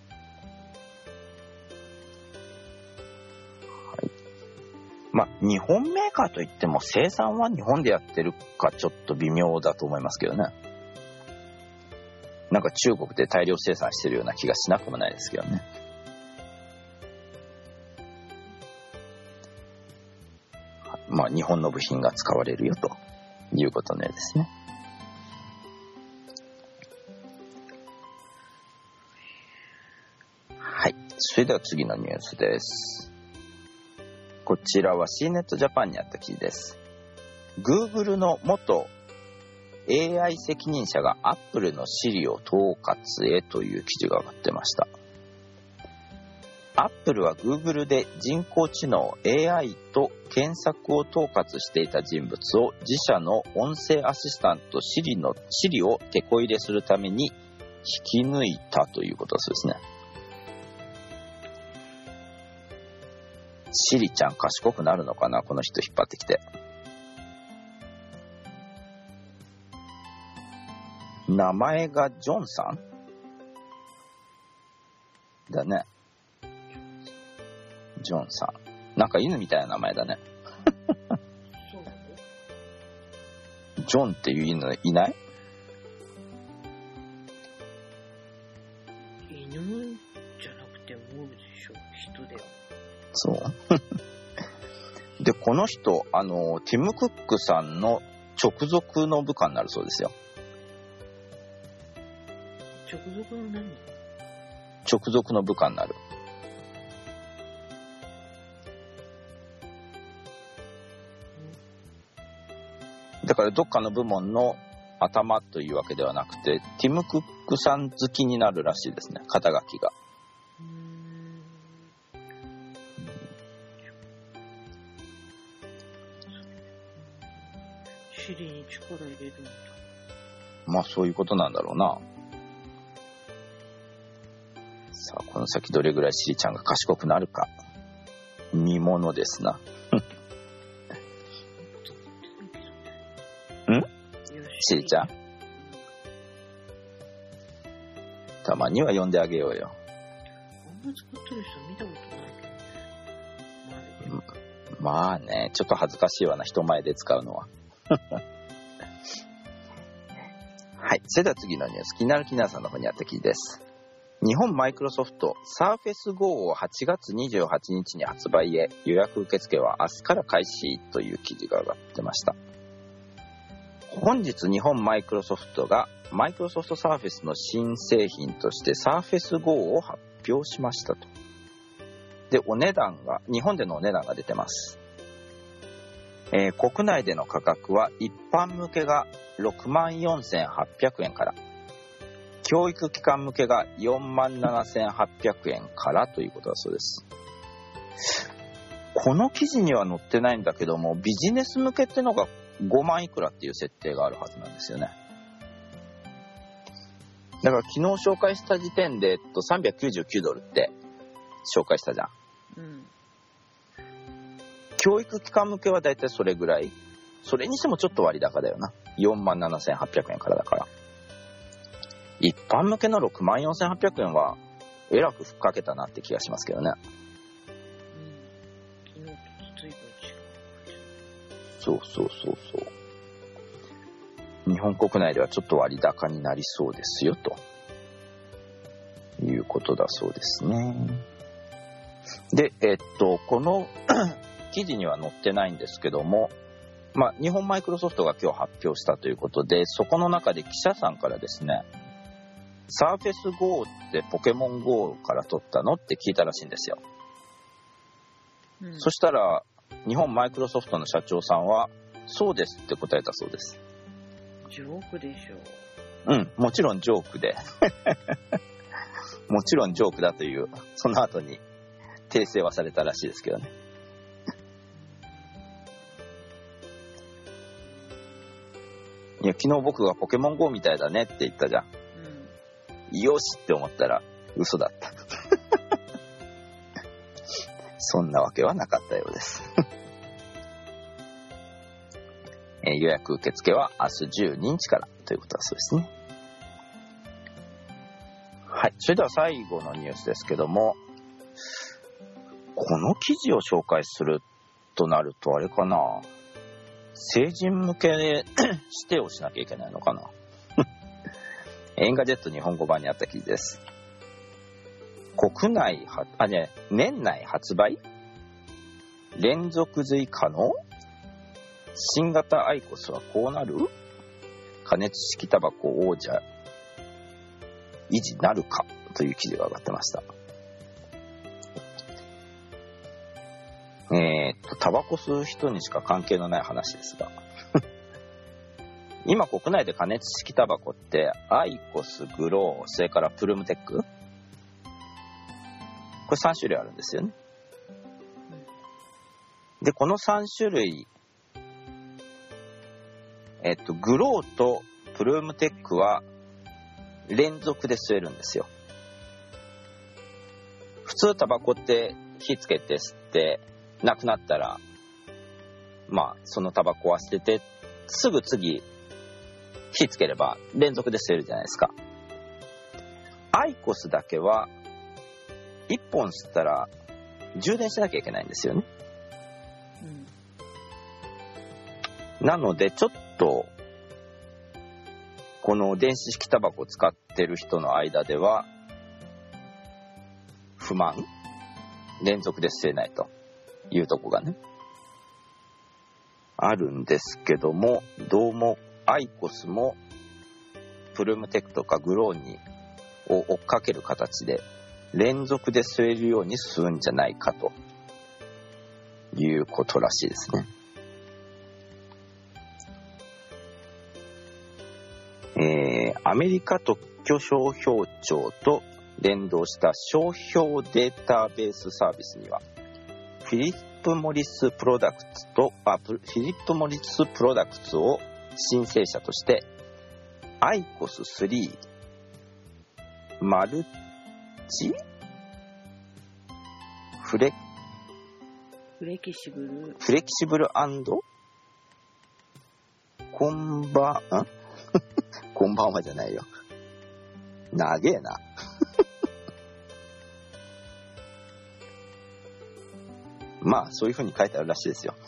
まあ、日本メーカーといっても生産は日本でやってるかちょっと微妙だと思いますけどね。なんか中国で大量生産してるような気がしなくもないですけどね。まあ日本の部品が使われるよということのようですね。はい。それでは次のニュースです。こちらは CNET Japan にあった記事です。Google の元 AI 責任者が Apple の Siri を統括へという記事が上がってました。Apple は Google で人工知能 AI と検索を統括していた人物を自社の音声アシスタント Siri をテコ入れするために引き抜いたということですね。 シリちゃん賢くなるのかな、この人引っ張ってきて。名前がジョンさんだね。ジョンさん。なんか犬みたいな名前だね。 そうなの？ ジョンっていう犬いない？ 犬じゃなくてもでしょ、人だよ。 そうで、この人ティム・クックさんの直属の部下になるそうですよ。 直属の何？ 直属の部下になる。だからどっかの部門の頭というわけではなくて、ティム・クックさん好きになるらしいですね、肩書きが。 シリに力入れるんだ。 まあそういうことなんだろうな。さあこの先どれぐらいシリちゃんが賢くなるか見ものですな。シリちゃん、たまには呼んであげようよ。 あんま使ってる人見たことないけどね。 まあね、ちょっと恥ずかしいわな、人前で使うのは。はい、それでは次のニュース、気になるキナーさんの方にやってきです。日本マイクロソフト Surface Go を8月28日に発売へ、予約受付は明日から開始という記事が上がってました。本日日本マイクロソフトがマイクロソフトサーフェスの新製品として Surface Go を発表しましたと。で、お値段が、日本でのお値段が出てます。国内での価格は一般向けが 64,800 円から、教育機関向けが 47,800 円からということだそうです。この記事には載ってないんだけども、ビジネス向けってのが5万いくらっていう設定があるはずなんですよね。だから昨日紹介した時点で$399って紹介したじゃん。 うん。 教育機関向けはだいたいそれぐらい。それにしてもちょっと割高だよな。47,800 円からだから。一般向けの64,800 円はえらくふっかけたなって気がしますけどね。 昨日と随分違う。 そうそうそうそう。日本国内ではちょっと割高になりそうですよということだそうですね。で、この記事には載ってないんですけども、まあ、日本マイクロソフトが今日発表したということで、そこの中で記者さんからですね、サーフェス GO ってポケモン GO から取ったのって聞いたらしいんですよ。 うん、 そしたら日本マイクロソフトの社長さんはそうですって答えたそうです。 ジョークでしょう。うん、もちろんジョークでもちろんジョークだというその後に訂正はされたらしいですけどね。いや、昨日僕がポケモン GO みたいだねって言ったじゃん。うん、よしって思ったら嘘だったそんなわけはなかったようです予約受付は明日12日からということだそうですね。はい、それでは最後のニュースですけども、この記事を紹介するとなるとあれかな、成人向けで指定をしなきゃいけないのかなエンガジェット日本語版にあった記事です。年内発売？連続随可能？新型アイコスはこうなる？加熱式タバコ王者維持なるかという記事が上がってました。タバコ吸う人にしか関係のない話ですが今国内で加熱式タバコってアイコス、グロー、それからプルムテック、これ3種類あるんですよね。でこの3種類、グローとプルムテックは連続で吸えるんですよ。普通タバコって火つけて吸ってなくなったら、まあ、そのタバコは捨てて、すぐ次、火つければ連続で吸えるじゃないですか。アイコスだけは、1本吸ったら充電しなきゃいけないんですよね。なので、ちょっと、この電子式タバコを使ってる人の間では、不満？連続で吸えないというとこがね、あるんですけども、どうもアイコスもプルームテックとかグローニを追っかける形で連続で吸えるように吸うんじゃないかということらしいですね。アメリカ特許商標庁と連動した商標データベースサービスには、フィリップ・モリス・プロダクツを申請者として、アイコス3、マルチフレキシブル&コンバーマじゃないよ。長えな。まあ、そういう風に書いてあるらしいですよ。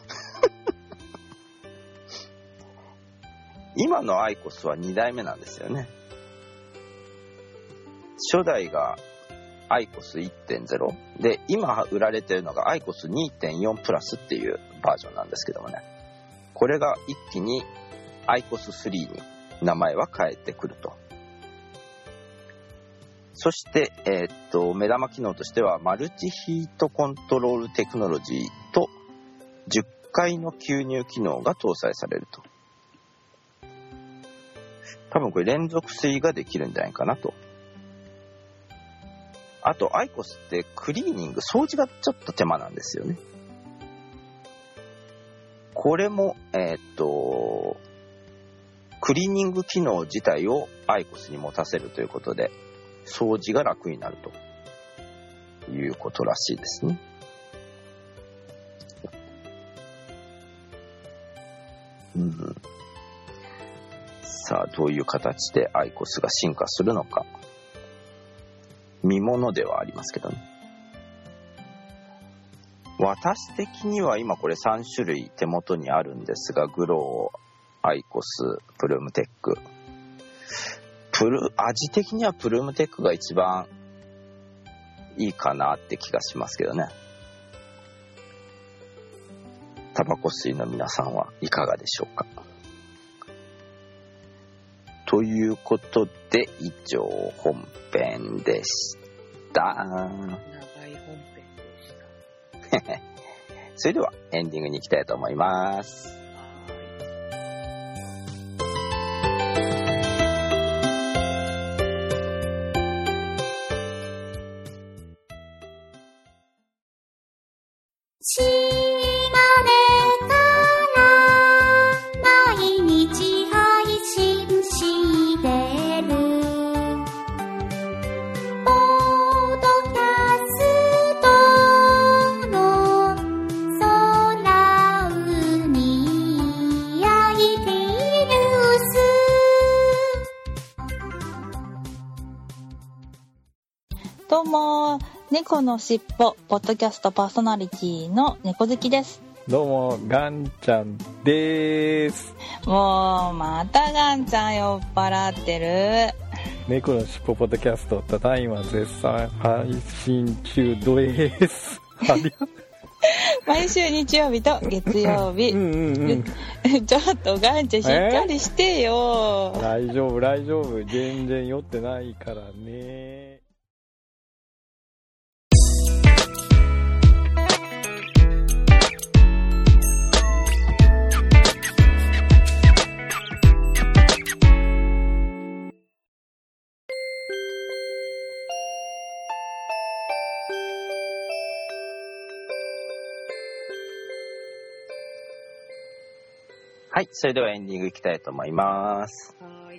今のアイコスは2代目なんですよね。初代がアイコス 1.0 で、今売られているのがアイコス 2.4 プラスっていうバージョンなんですけどもね。これが一気にアイコス3に名前は変えてくると。そして、目玉機能としてはマルチヒートコントロールテクノロジーと10回の吸入機能が搭載されると。多分これ連続吸いができるんじゃないかなと。あとアイコスってクリーニング、掃除がちょっと手間なんですよね。これもクリーニング機能自体をアイコスに持たせるということで、掃除が楽になるということらしいですね。さあ、どういう形でアイコスが進化するのか、見ものではありますけどね。私的には今これ3種類手元にあるんですが、グロー、アイコス、プルームテック。味的にはプルームテックが一番いいかなって気がしますけどね。タバコ吸いの皆さんはいかがでしょうか。ということで、以上本編でした。 長い本編でした。 それではエンディングに行きたいと思います。 島根から毎日配信してるポッドキャストの空海 IT ニュース。 どうも、猫のしっぽポッドキャストパーソナリティの猫好きです。 どうも、ガンちゃんです。 もうまたガンちゃん酔っ払ってる。 猫のしっぽポッドキャスト、ただいま絶賛配信中です。 毎週日曜日と月曜日。ちょっとガンちゃんしっかりしてよ。 大丈夫、全然酔ってないからね。 はい、それではエンディングいきたいと思います。 はい。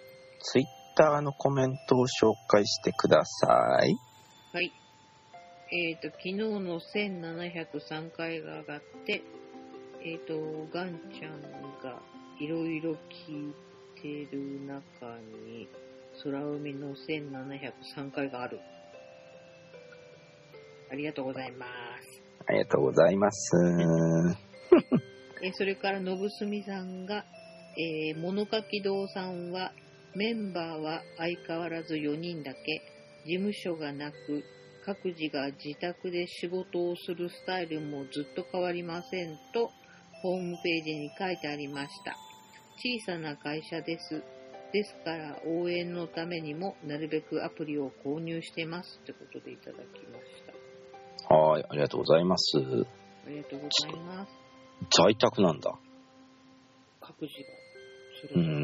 ツイッターのコメントを紹介してください。 はい。 昨日の1703回が上がって、ガンちゃんがいろいろ聞いてる中に、空海の1703回がある。ありがとうございます。 ありがとうございます。 それから、のぶすみさんが、物書き堂さんは、メンバーは相変わらず4人だけ、事務所がなく、各自が自宅で仕事をするスタイルもずっと変わりませんと、ホームページに書いてありました。小さな会社です。ですから応援のためにもなるべくアプリを購入してますってことでいただきました。 はい、ありがとうございます。 ありがとうございます。 在宅なんだ。 各自がそれ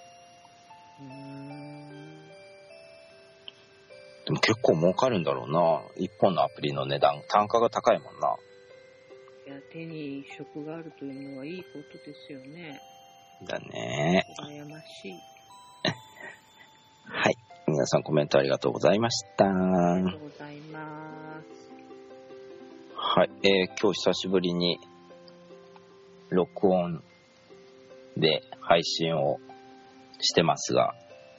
でも結構儲かるんだろうな。一本のアプリの値段、単価が高いもんな。 いや、手に職があるというのはいいことですよね。 だね。 羨ましい。 はい。皆さんコメントありがとうございました。ありがとうございます。 はい。今日久しぶりに録音で配信をしてますが、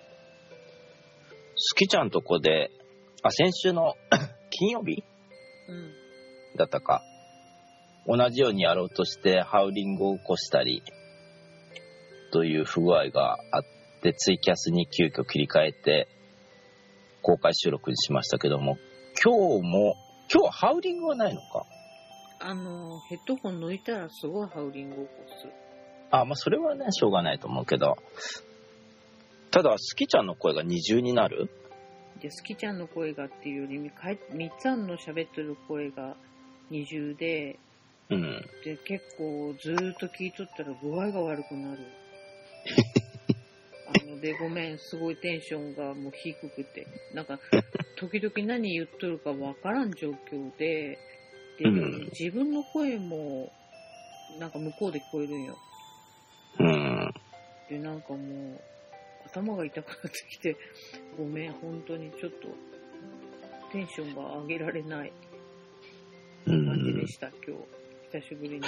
すきちゃんとこで、先週の金曜日、だったか、同じようにやろうとしてハウリングを起こしたりという不具合があってツイキャスに急遽切り替えて公開収録にしましたけども、今日はハウリングはないのか。 ヘッドホン抜いたらすごいハウリングを起こす。 まあそれはねしょうがないと思うけど、ただすきちゃんの声が二重になる。 ですきちゃんの声がっていうよりみっつぁんの喋ってる声が二重で、で結構ずーっと聞いとったら具合が悪くなる。でごめん、すごいテンションがもう低くて、なんか時々何言っとるかわからん状況で、自分の声もなんか向こうで聞こえるんよ。でなんかもう頭が痛くなってきて、ごめん、本当にちょっとテンションが上げられない感じでした。今日久しぶりに。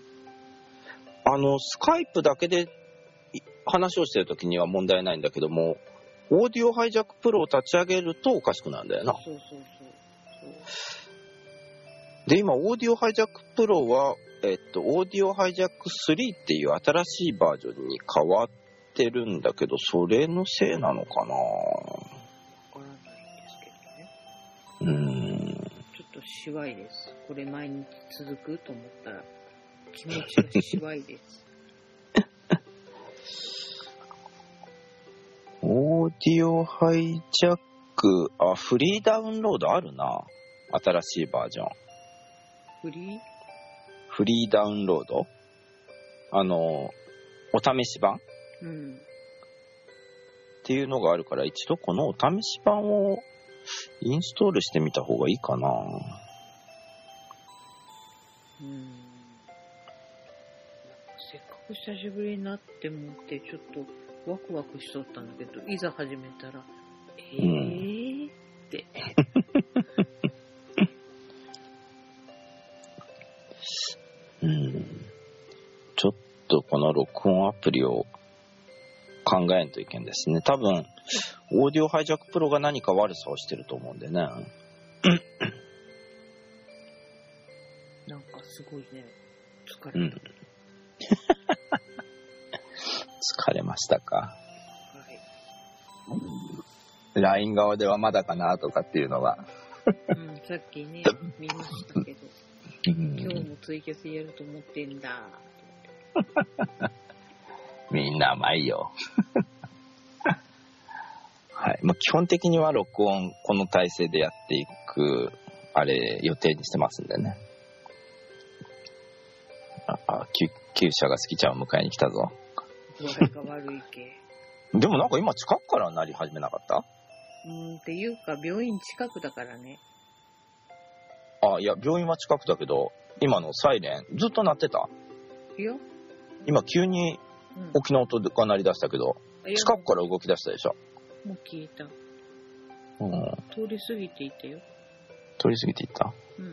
スカイプだけで話をしてるときには問題ないんだけども、オーディオハイジャックプロを立ち上げるとおかしくなるんだよな。 そうで、今オーディオハイジャックプロは、オーディオハイジャック3っていう新しいバージョンに変わってるんだけど、それのせいなのかな。 わからないんですけどね。ちょっとしわいです。これ毎日続くと思ったら気持ちがしわいです。 オーディオハイジャック、フリーダウンロードあるな。新しいバージョン。フリーダウンロード？お試し版？っていうのがあるから、一度このお試し版をインストールしてみた方がいいかな。 せっかく久しぶりになって思ってちょっとワクワクしとったんだけど、いざ始めたらってちょっとこの録音アプリを考えんといけんですね。多分オーディオハイジャックプロが何か悪さをしてると思うんでね。 なんかすごいね、疲れた。 疲れましたか。 はい。 LINE 側ではまだかなとかっていうのは、 さっきね見ましたけど、今日もツイキャスやると思ってんだ。 みんな甘いよ。はい。基本的には録音この体制でやっていく予定にしてますんでね。厩舎が好きちゃんを迎えに来たぞ。 具合が悪いけ。 でもなんか今近くからなり始めなかった？ っていうか病院近くだからね。 いや病院は近くだけど、今のサイレンずっと鳴ってた？ いや。 今急に大きな音が鳴り出したけど、近くから動き出したでしょ。 もう消えた。通り過ぎていたよ。 通り過ぎていった。 うん。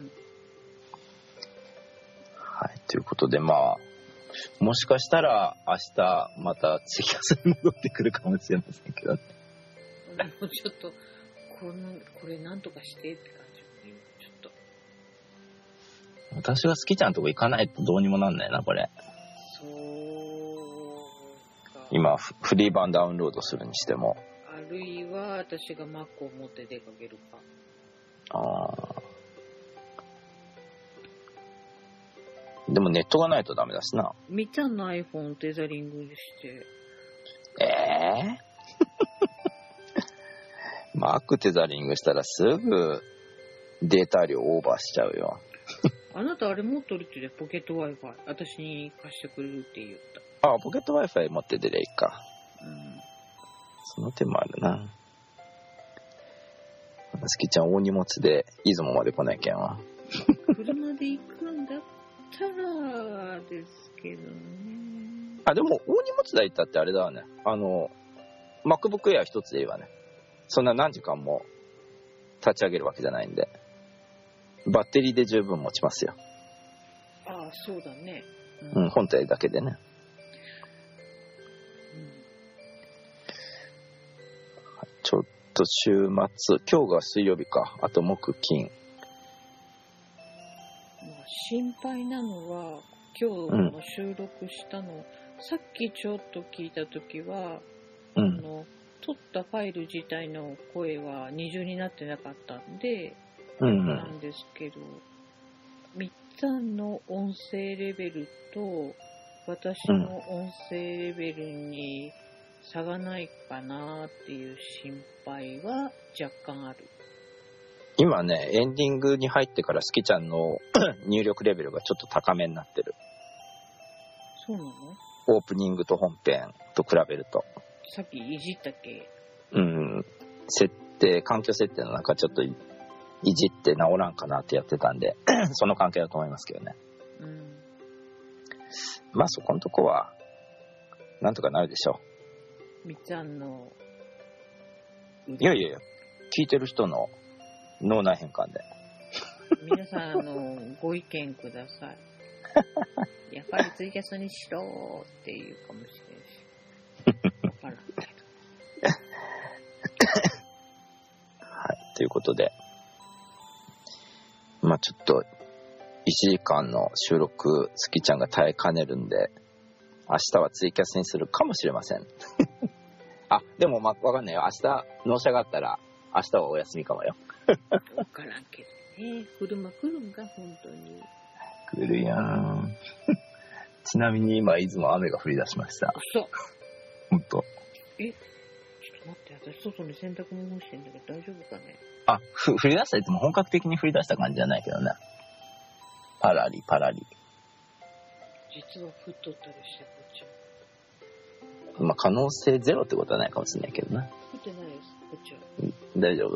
はい、ということで、まあ、もしかしたら明日またツイキャスに戻ってくるかもしれませんけど。 もうちょっと、これなんとかしてって感じ。ちょっと。 私が好きちゃんとこ行かないとどうにもなんないな、これ。 そうか。 今、フリー版ダウンロードするにしても。 あるいは、私が Mac を持って出かけるか。 ああ。でもネットがないとダメだしな。 みっちゃんの iPhone テザリングして。 マックテザリングしたらすぐデータ量オーバーしちゃうよ。 あなたあれ持っとるって言ってポケット Wi-Fi。私に貸してくれるって言った。 あ、ポケット Wi-Fi 持って出りゃいいか。 うん。 その手もあるな。すきちゃん大荷物で出雲まで来ないけんわ。 車で行くんだったらですけどね。 あ、でも大荷物台行ったってあれだわね。MacBook Air 一つでいいわね。そんな何時間も立ち上げるわけじゃないんで。バッテリーで十分持ちますよ。 ああ、そうだね。 うん、本体だけでね。ちょっと週末、今日が水曜日か。あと木金。 心配なのは、今日の収録したの、さっきちょっと聞いたときは、撮ったファイル自体の声は二重になってなかったんで、なんですけど、みっつぁんの音声レベルと私の音声レベルに差がないかなっていう心配は若干ある。 今ね、エンディングに入ってからすきちゃんの入力レベルがちょっと高めになってる。 そうなの？ オープニングと本編と比べると。 さっきいじったっけ？ 環境設定の中ちょっといじって直らんかなってやってたんで、その関係だと思いますけどね。まあそこのとこは、なんとかなるでしょう。みっちゃんの。 いや、聞いてる人の脳内変換で。 皆さん、ご意見ください。やっぱりツイキャスにしろっていうかもしれんし。わからんけど。 はい、ということで。まあちょっと、1時間の収録、すきちゃんが耐えかねるんで、明日はツイキャスにするかもしれません。あ、でもわかんないよ。明日、納車があったら、明日はお休みかもよ。 わからんけどね。車来るんか、本当に。 来るやん。ちなみに今、出雲雨が降り出しました。 嘘。 ほんと。 ちょっと待って、私外に洗濯物干してんだけど大丈夫かね。 あ、降り出したいつも本格的に降り出した感じじゃないけどね。パラリ。 実は降っとったりして、こっちは。 まあ、可能性ゼロってことはないかもしれないけどね。 降ってないです、こっちは。 大丈夫？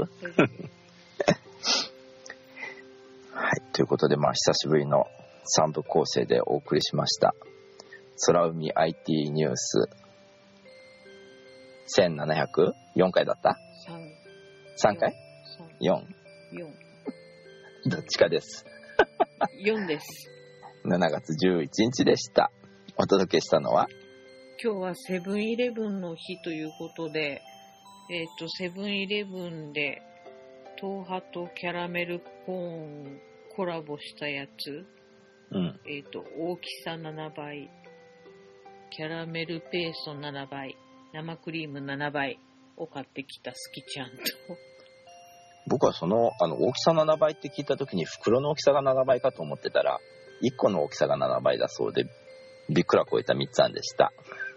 はい、ということで、まあ、久しぶりの3部構成でお送りしました。空海 IT ニュース。1704回だった ?3 回 ?4。どっちかです。 4です。 7月11日でした。お届けしたのは今日はセブンイレブンの日ということで、セブンイレブンで豆腐とキャラメルコーンコラボしたやつ、大きさ7倍、キャラメルペースト7倍、生クリーム7倍を買ってきたすきちゃんと。 僕は大きさ7倍って聞いた時に袋の大きさが7倍かと思ってたら、1個の大きさが7倍だそうで、びっくら超えた3つあんでした。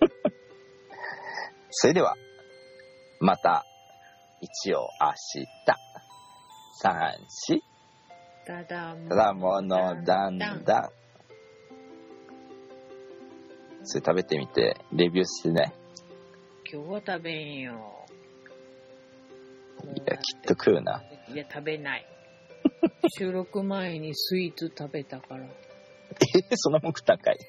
それでは、また、一応明日、3、4、 ただものだんだん。それ食べてみて、レビューしてね。 今日は食べんよ。 いや、きっと食うな。 いや、食べない。収録前にスイーツ食べたから。 その目高い。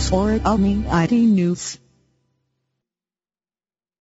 or Omni ID News.